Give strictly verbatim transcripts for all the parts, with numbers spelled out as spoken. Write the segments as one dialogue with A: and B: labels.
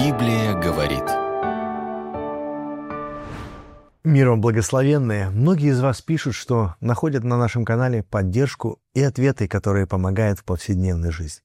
A: Библия говорит.
B: Мир вам благословенные. Многие из вас пишут, что находят на нашем канале поддержку и ответы, которые помогают в повседневной жизни.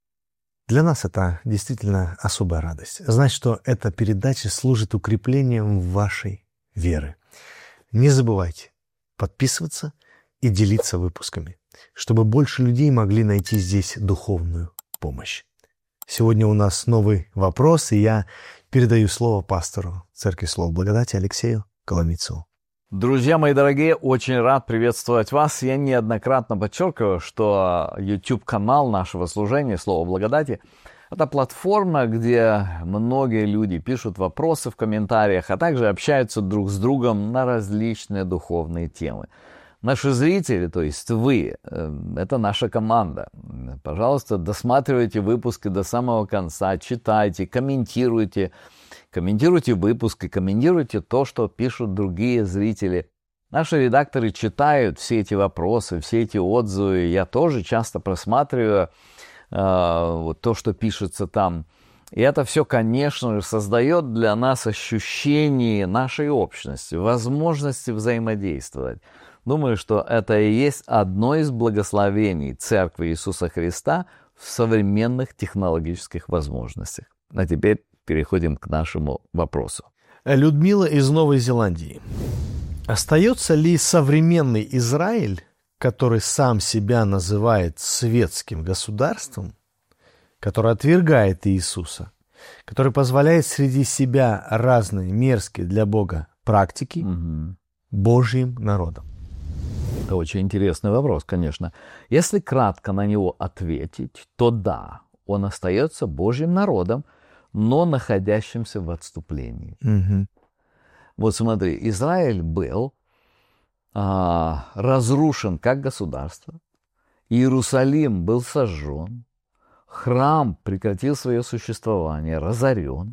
B: Для нас это действительно особая радость. Знать, что эта передача служит укреплением вашей веры. Не забывайте подписываться и делиться выпусками, чтобы больше людей могли найти здесь духовную помощь. Сегодня у нас новый вопрос, и я передаю слово пастору Церкви Слова Благодати Алексею Коломийцеву.
C: Друзья мои дорогие, очень рад приветствовать вас. Я неоднократно подчеркиваю, что YouTube-канал нашего служения «Слово Благодати» — это платформа, где многие люди пишут вопросы в комментариях, а также общаются друг с другом на различные духовные темы. Наши зрители, то есть вы, это наша команда. Пожалуйста, досматривайте выпуски до самого конца, читайте, комментируйте, комментируйте выпуски, комментируйте то, что пишут другие зрители. Наши редакторы читают все эти вопросы, все эти отзывы. Я тоже часто просматриваю э, вот то, что пишется там. И это все, конечно же, создает для нас ощущение нашей общности, возможности взаимодействовать. Думаю, что это и есть одно из благословений Церкви Иисуса Христа в современных технологических возможностях. А теперь переходим к нашему вопросу.
B: Людмила из Новой Зеландии. Остается ли современный Израиль, который сам себя называет светским государством, который отвергает Иисуса, который позволяет среди себя разные мерзкие для Бога практики, угу. Божьим народом?
C: Это очень интересный вопрос, конечно. Если кратко на него ответить, то да, он остается Божьим народом, но находящимся в отступлении.
B: Угу.
C: Вот смотри, Израиль был а, разрушен как государство, Иерусалим был сожжен, храм прекратил свое существование, разорен.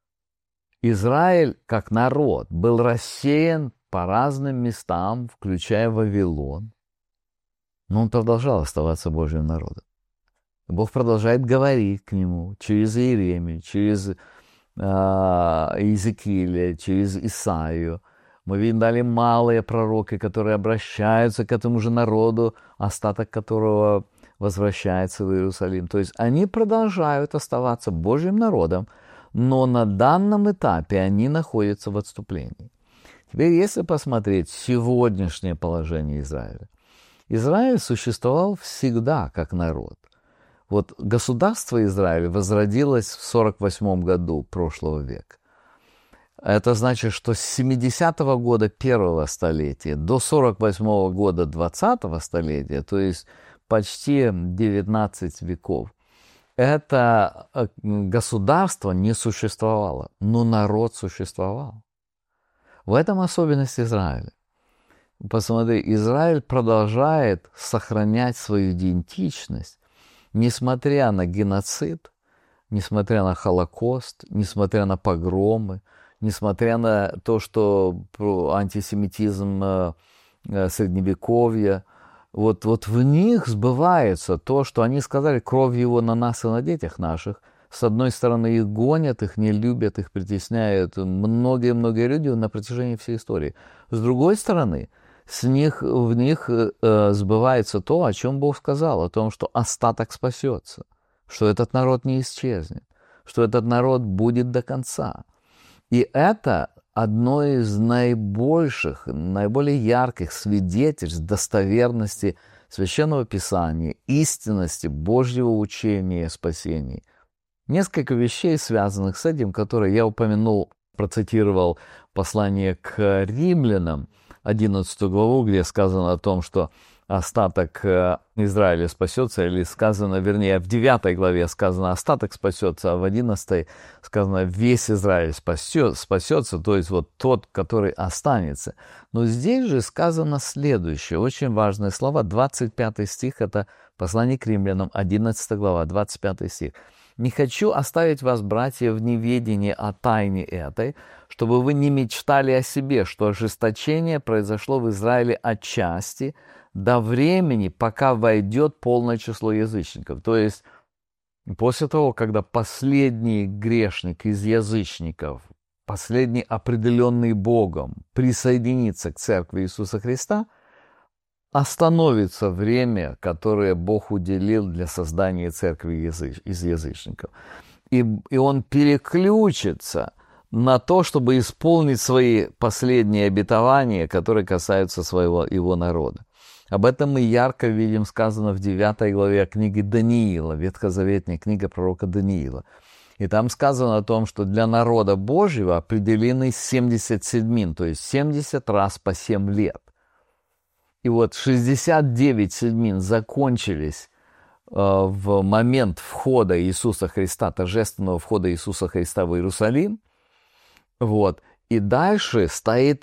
C: Израиль как народ был рассеян по разным местам, включая Вавилон. Но он продолжал оставаться Божьим народом. Бог продолжает говорить к нему через Иеремию, через э, Иезекииля, через Исаию. Мы видим далее малые пророки, которые обращаются к этому же народу, остаток которого возвращается в Иерусалим. То есть они продолжают оставаться Божьим народом, но на данном этапе они находятся в отступлении. Теперь, если посмотреть сегодняшнее положение Израиля, Израиль существовал всегда как народ. Вот государство Израиль возродилось в сорок восьмом году прошлого века. Это значит, что с семидесятого года первого столетия до сорок восьмого года двадцатого столетия, то есть почти девятнадцать веков, это государство не существовало, но народ существовал. В этом особенность Израиля. Посмотри, Израиль продолжает сохранять свою идентичность, несмотря на геноцид, несмотря на Холокост, несмотря на погромы, несмотря на то, что антисемитизм Средневековья, вот, вот в них сбывается то, что они сказали: кровь его на нас и на детях наших. С одной стороны, их гонят, их не любят, их притесняют многие-многие люди на протяжении всей истории. С другой стороны, с них, в них э, сбывается то, о чем Бог сказал, о том, что остаток спасется, что этот народ не исчезнет, что этот народ будет до конца. И это одно из наибольших, наиболее ярких свидетельств достоверности Священного Писания, истинности Божьего учения о спасении. Несколько вещей, связанных с этим, которые я упомянул, процитировал послание к римлянам, одиннадцатую главу, где сказано о том, что остаток Израиля спасется, или сказано, вернее, в девятой главе сказано остаток спасется, а в одиннадцатой сказано весь Израиль спасется, то есть вот тот, который останется. Но здесь же сказано следующее, очень важные слова, двадцать пятый стих, это послание к римлянам, одиннадцатая глава, двадцать пятый стих. «Не хочу оставить вас, братья, в неведении о тайне этой, чтобы вы не мечтали о себе, что ожесточение произошло в Израиле отчасти до времени, пока войдет полное число язычников». То есть После того, когда последний грешник из язычников, последний определенный Богом, присоединится к церкви Иисуса Христа, остановится время, которое Бог уделил для создания церкви языч... из язычников. И, и он переключится на то, чтобы исполнить свои последние обетования, которые касаются своего, его народа. Об этом мы ярко видим сказано в девятой главе книги Даниила, ветхозаветная книга пророка Даниила. И там сказано о том, что для народа Божьего определены семьдесят седьмин, то есть семьдесят раз по семь лет. И вот шестьдесят девять седьмин закончились э, в момент входа Иисуса Христа, торжественного входа Иисуса Христа в Иерусалим. Вот. И дальше стоит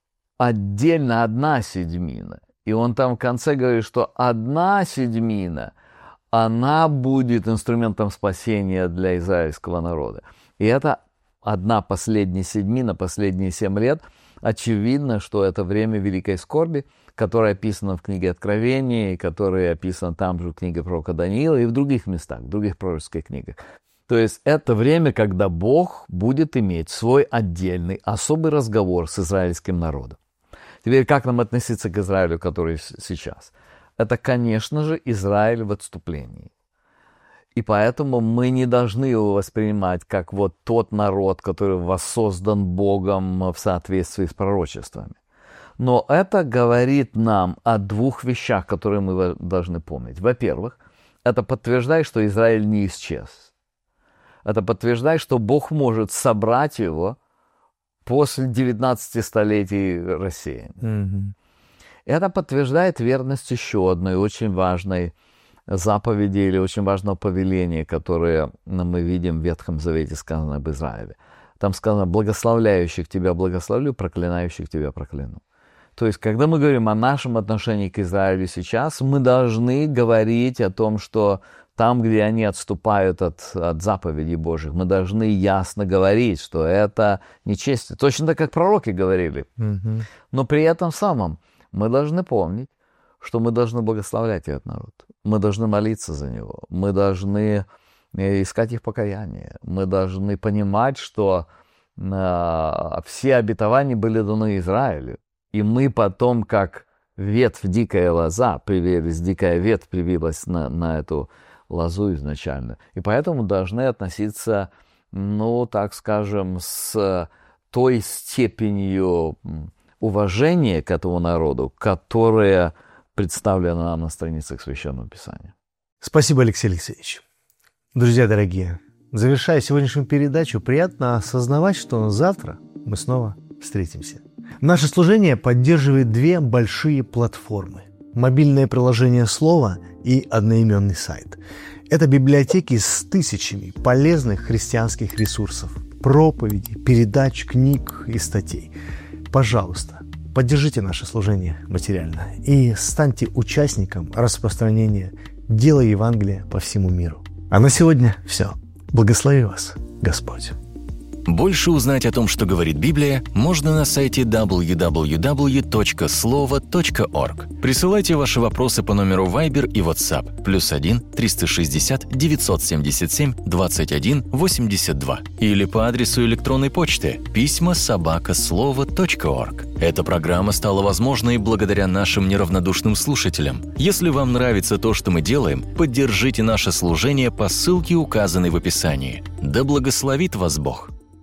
C: отдельно одна седьмина. И он там в конце говорит, что одна седьмина, она будет инструментом спасения для израильского народа. И это одна последняя седьмина, последние семь лет. Очевидно, что это время великой скорби, которое описано в книге Откровения, и которое описано там же в книге пророка Даниила и в других местах, в других пророческих книгах. То есть это время, когда Бог будет иметь свой отдельный, особый разговор с израильским народом. Теперь, как нам относиться к Израилю, который сейчас? Это, конечно же, Израиль в отступлении. И поэтому мы не должны его воспринимать как вот тот народ, который воссоздан Богом в соответствии с пророчествами. Но это говорит нам о двух вещах, которые мы должны помнить. Во-первых, это подтверждает, что Израиль не исчез. Это подтверждает, что Бог может собрать его после девятнадцати столетий рассеяния. Mm-hmm. Это подтверждает верность еще одной очень важной заповеди или очень важного повеления, которое мы видим в Ветхом Завете сказано об Израиле. Там сказано: «Благословляющих тебя благословлю, проклинающих тебя прокляну». То есть, когда мы говорим о нашем отношении к Израилю сейчас, мы должны говорить о том, что там, где они отступают от, от заповедей Божьих, мы должны ясно говорить, что это нечестие. Точно так, как пророки говорили. Mm-hmm. Но при этом самом мы должны помнить, что мы должны благословлять этот народ. Мы должны молиться за него. Мы должны искать их покаяние. Мы должны понимать, что э, все обетования были даны Израилю. И мы потом, как ветвь дикая лоза, привились, дикая ветвь привилась на, на эту лозу изначально. И поэтому должны относиться, ну, так скажем, с той степенью уважения к этому народу, которая представлена нам на страницах Священного Писания.
B: Спасибо, Алексей Алексеевич. Друзья дорогие, завершая сегодняшнюю передачу, приятно осознавать, что завтра мы снова встретимся. Наше служение поддерживает две большие платформы. Мобильное приложение «Слово» и одноименный сайт. Это библиотеки с тысячами полезных христианских ресурсов, проповедей, передач, книг и статей. Пожалуйста, поддержите наше служение материально и станьте участником распространения дела Евангелия по всему миру. А на сегодня все. Благослови вас Господь.
A: Больше узнать о том, что говорит Библия, можно на сайте дабл ю дабл ю дабл ю точка слово точка орг. Присылайте ваши вопросы по номеру Viber и WhatsApp плюс один триста шестьдесят девятьсот семьдесят семь двадцать один восемьдесят два или по адресу электронной почты письма собака слово точка орг. Эта программа стала возможной благодаря нашим неравнодушным слушателям. Если вам нравится то, что мы делаем, поддержите наше служение по ссылке, указанной в описании. Да благословит вас Бог!